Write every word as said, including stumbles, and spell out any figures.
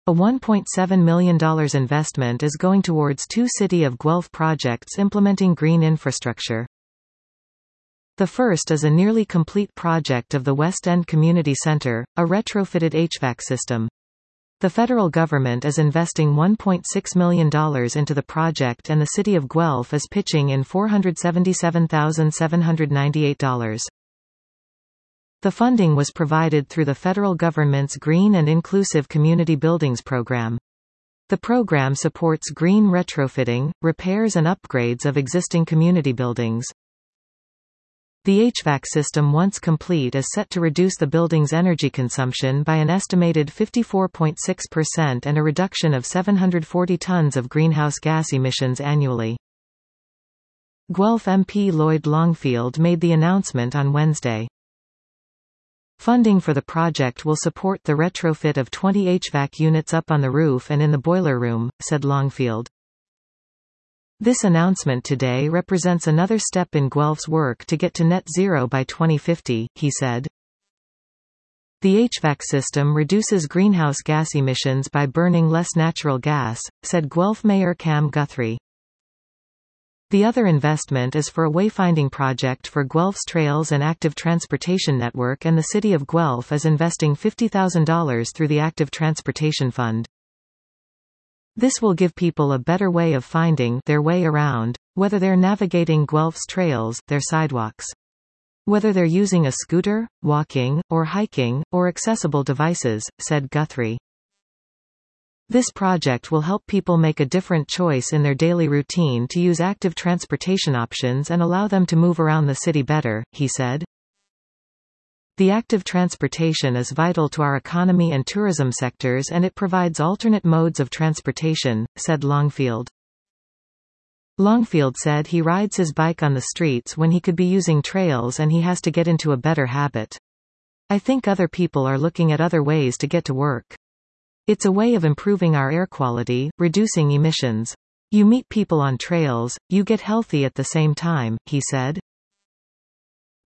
A one point seven million dollars investment is going towards two City of Guelph projects implementing green infrastructure. The first is a nearly complete project of the West End Community Centre, a retrofitted H V A C system. The federal government is investing one point six million dollars into the project and the City of Guelph is pitching in four hundred seventy-seven thousand seven hundred ninety-eight dollars. The funding was provided through the federal government's Green and Inclusive Community Buildings program. The program supports green retrofitting, repairs and upgrades of existing community buildings. The H V A C system, once complete, is set to reduce the building's energy consumption by an estimated fifty-four point six percent and a reduction of seven hundred forty tons of greenhouse gas emissions annually. Guelph M P Lloyd Longfield made the announcement on Wednesday. Funding for the project will support the retrofit of twenty H V A C units up on the roof and in the boiler room, said Longfield. This announcement today represents another step in Guelph's work to get to net zero by twenty fifty, he said. The H V A C system reduces greenhouse gas emissions by burning less natural gas, said Guelph Mayor Cam Guthrie. The other investment is for a wayfinding project for Guelph's trails and active transportation network, and the City of Guelph is investing fifty thousand dollars through the Active Transportation Fund. This will give people a better way of finding their way around, whether they're navigating Guelph's trails, their sidewalks. Whether they're using a scooter, walking, or hiking, or accessible devices, said Guthrie. This project will help people make a different choice in their daily routine to use active transportation options and allow them to move around the city better, he said. The active transportation is vital to our economy and tourism sectors, and it provides alternate modes of transportation, said Longfield. Longfield said he rides his bike on the streets when he could be using trails and he has to get into a better habit. I think other people are looking at other ways to get to work. It's a way of improving our air quality, reducing emissions. You meet people on trails, you get healthy at the same time, he said.